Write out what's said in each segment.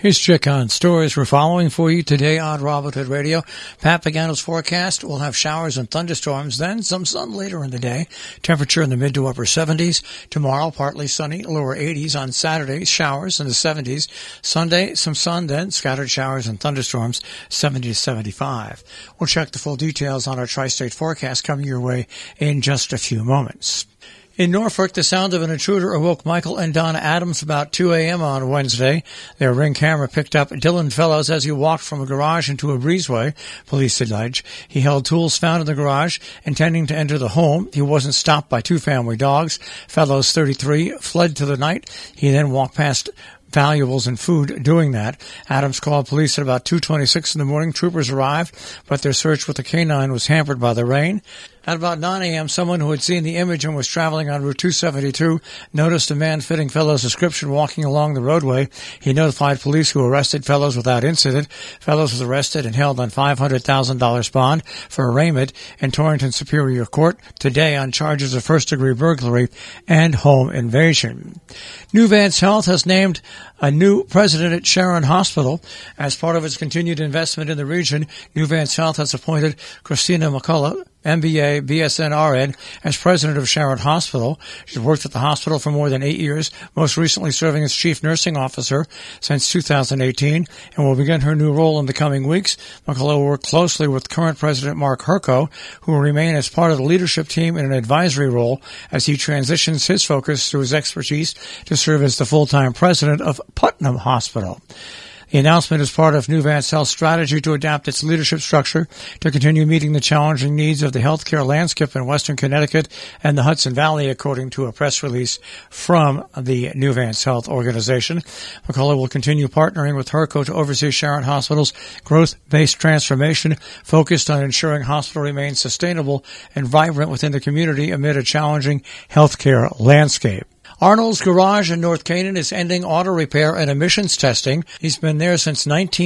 Here's check on stories we're following for you today on Robert Hood Radio. Pat Pagano's forecast. We'll have showers and thunderstorms, then some sun later in the day. Temperature in the mid to upper 70s. Tomorrow, partly sunny, lower 80s. On Saturday, showers in the 70s. Sunday, some sun, then scattered showers and thunderstorms, 70 to 75. We'll check the full details on our tri-state forecast coming your way in just a few moments. In Norfolk, the sound of an intruder awoke Michael and Donna Adams about 2 a.m. on Wednesday. Their Ring camera picked up Dylan Fellows as he walked from a garage into a breezeway, police allege. He held tools found in the garage, intending to enter the home. He wasn't stopped by two family dogs. Fellows, 33, fled to the night. He then walked past valuables and food doing that. Adams called police at about 2:26 in the morning. Troopers arrived, but their search with the canine was hampered by the rain. At about 9 a.m., someone who had seen the image and was traveling on Route 272 noticed a man fitting Fellows' description walking along the roadway. He notified police, who arrested Fellows without incident. Fellows was arrested and held on $500,000 bond for arraignment in Torrington Superior Court today on charges of first-degree burglary and home invasion. Nuvance Health has named a new president at Sharon Hospital. As part of its continued investment in the region, Nuvance Health has appointed Christina McCullough, MBA, BSN RN, as president of Sharon Hospital. She's worked at the hospital for more than 8 years, most recently serving as chief nursing officer since 2018, and will begin her new role in the coming weeks. McCullough will work closely with current president Mark Herco, who will remain as part of the leadership team in an advisory role as he transitions his focus through his expertise to serve as the full-time president of Putnam Hospital. The announcement is part of Nuvance Health's strategy to adapt its leadership structure to continue meeting the challenging needs of the healthcare landscape in Western Connecticut and the Hudson Valley, according to a press release from the Nuvance Health organization. McCullough will continue partnering with Herco to oversee Sharon Hospital's growth-based transformation, focused on ensuring hospital remains sustainable and vibrant within the community amid a challenging healthcare landscape. Arnold's Garage in North Canaan is ending auto repair and emissions testing. He's been there since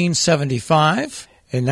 1975. In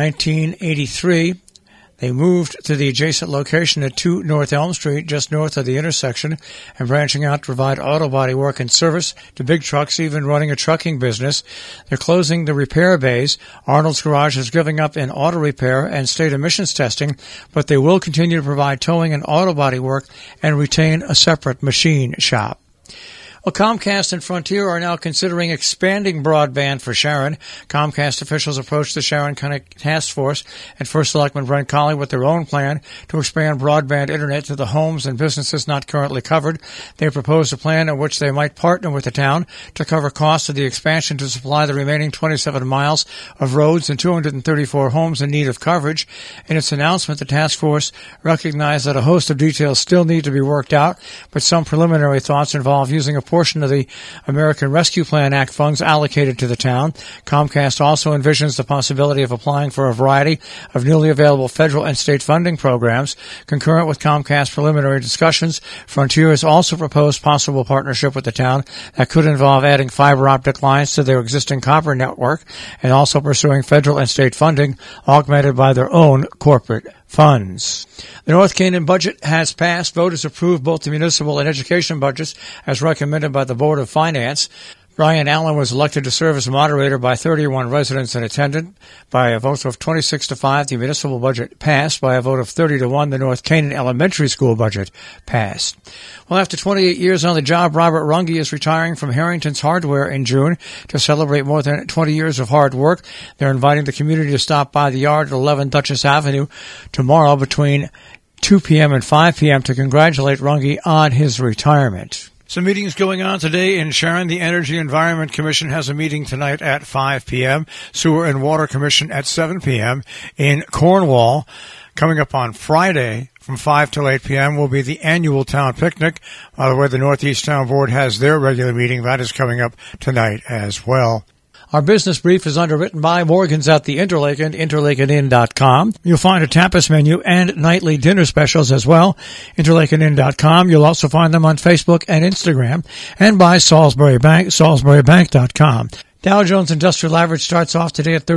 1983, they moved to the adjacent location at 2 North Elm Street, just north of the intersection, and branching out to provide auto body work and service to big trucks, even running a trucking business. They're closing the repair bays. Arnold's Garage is giving up in auto repair and state emissions testing, but they will continue to provide towing and auto body work and retain a separate machine shop. Well, Comcast and Frontier are now considering expanding broadband for Sharon. Comcast officials approached the Sharon Connect Task Force and First Selectman Brent Colley with their own plan to expand broadband internet to the homes and businesses not currently covered. They proposed a plan in which they might partner with the town to cover costs of the expansion to supply the remaining 27 miles of roads and 234 homes in need of coverage. In its announcement, the task force recognized that a host of details still need to be worked out, but some preliminary thoughts involve using a portion of the American Rescue Plan Act funds allocated to the town. Comcast also envisions the possibility of applying for a variety of newly available federal and state funding programs. Concurrent with Comcast preliminary discussions, Frontier has also proposed possible partnership with the town that could involve adding fiber optic lines to their existing copper network and also pursuing federal and state funding augmented by their own corporate funds. The North Canaan budget has passed. Voters approved both the municipal and education budgets as recommended by the Board of Finance. Brian Allen was elected to serve as moderator by 31 residents in attendance. By a vote of 26-5, the municipal budget passed. By a vote of 30-1, the North Canaan Elementary School budget passed. Well, after 28 years on the job, Robert Runge is retiring from Harrington's Hardware in June to celebrate more than 20 years of hard work. They're inviting the community to stop by the yard at 11 Dutchess Avenue tomorrow between 2 p.m. and 5 p.m. to congratulate Runge on his retirement. Some meetings going on today in Sharon. The Energy Environment Commission has a meeting tonight at 5 p.m. Sewer and Water Commission at 7 p.m. In Cornwall. Coming up on Friday from 5 till 8 p.m. will be the annual town picnic. By the way, the Northeast Town Board has their regular meeting. That is coming up tonight as well. Our business brief is underwritten by Morgan's at the Interlaken, interlakenin.com. You'll find a tapas menu and nightly dinner specials as well, interlakenin.com. You'll also find them on Facebook and Instagram, and by Salisbury Bank, salisburybank.com. Dow Jones Industrial Average starts off today at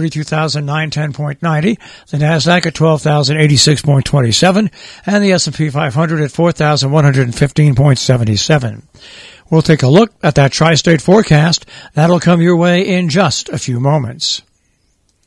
32,910.90, the NASDAQ at 12,086.27, and the S&P 500 at 4,115.77. We'll take a look at that tri-state forecast. That'll come your way in just a few moments.